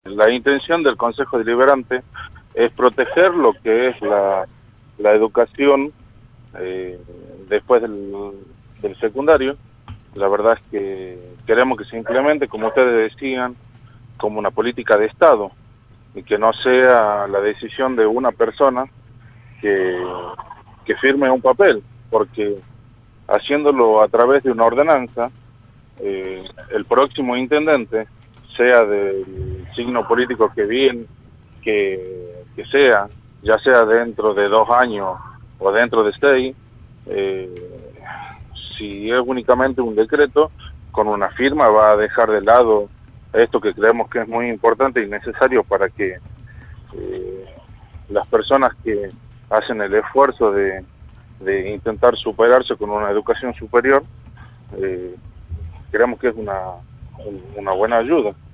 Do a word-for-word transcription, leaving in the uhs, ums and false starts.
La intención del Consejo Deliberante es proteger lo que es la, la educación eh, después del, del secundario. La verdad es que queremos que se implemente, como ustedes decían, como una política de Estado y que no sea la decisión de una persona que, que firme un papel, porque haciéndolo a través de una ordenanza, eh, el próximo intendente, sea del signo político que bien que, que sea, ya sea dentro de dos años o dentro de seis, eh, si es únicamente un decreto, con una firma va a dejar de lado esto que creemos que es muy importante y necesario para que eh, las personas que hacen el esfuerzo de, de intentar superarse con una educación superior, eh, creemos que es una, una buena ayuda.